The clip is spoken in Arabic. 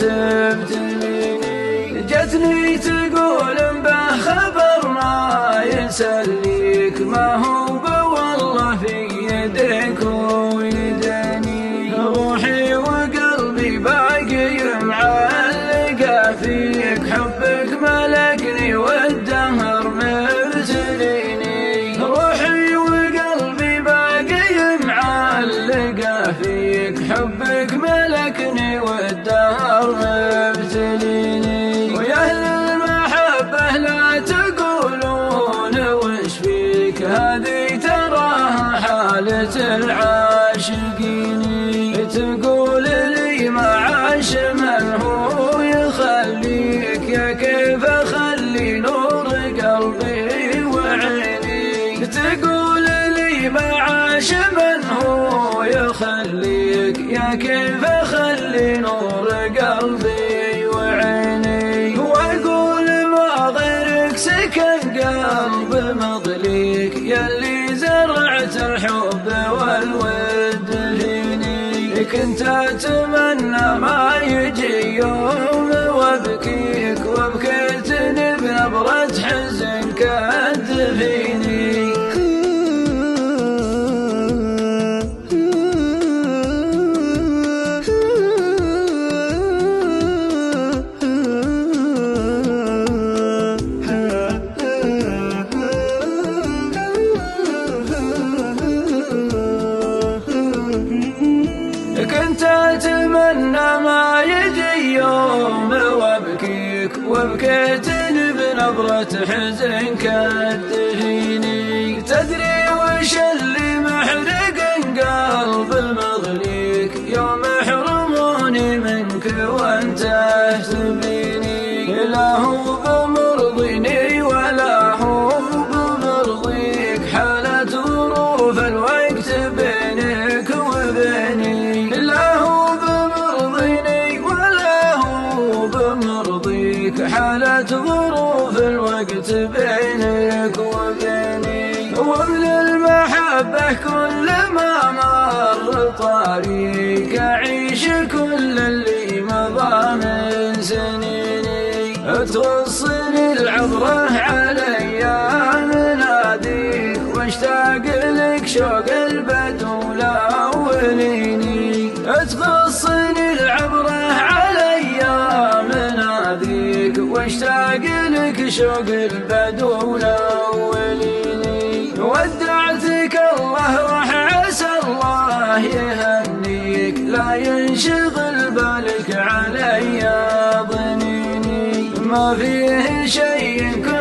تبتليني. جتني تقول به خبر ما يسليك، ما هو والله في يدك ويدني. روحي وقلبي باقي معلقة فيك، حبك ملكني والدهر مبتليني. روحي وقلبي باقي معلقة فيك، حبك ملكني والدهر مبتليني. ويا أهل المحبة لا تقولون وش فيك، هذه تراها حالة العاشقين. تقول لي ما عاش من هو يخليك، يا كيف أخلي نور قلبي وعيني. تقول لي ما عاش من هو يخليك، يا كيف أخلي نور قلبي وعيني. وأقول ما غيرك سكن قلب مضليك، ياللي زرعت الحب والود فيني. كنت أتمنى ما يجي يوم وابكيك، وبكيتني بنبرة حزن كتفيني. كنت أتمنى ما يجي يوم وابكيك، وبكيتني بنبرة حزن كتفيني. تدري وش اللي محرق قلب المغليك، يوم يحرموني منك وانت تبيني. لا هو بمرضيني ولا هو بمرضيك، حالة ظروف الوقت بينك وبيني. لا هو بمرضيني ولا هو بمرضيك، حالة ظروف الوقت بينك وبيني. ومن المحبة كل ما مر طريق، أعيش كل اللي مضى من سنيني. تغصني العبرة علي مناديك، واشتاق لك شوق البدو الأوليني. تغصني العبرة علي مناديك، واشتاق لك شوق البدو الأوليني. ودعتك الله راح عسى الله يهنيك، لا ينشغل بالك علي ضنيني. ما فيه شيء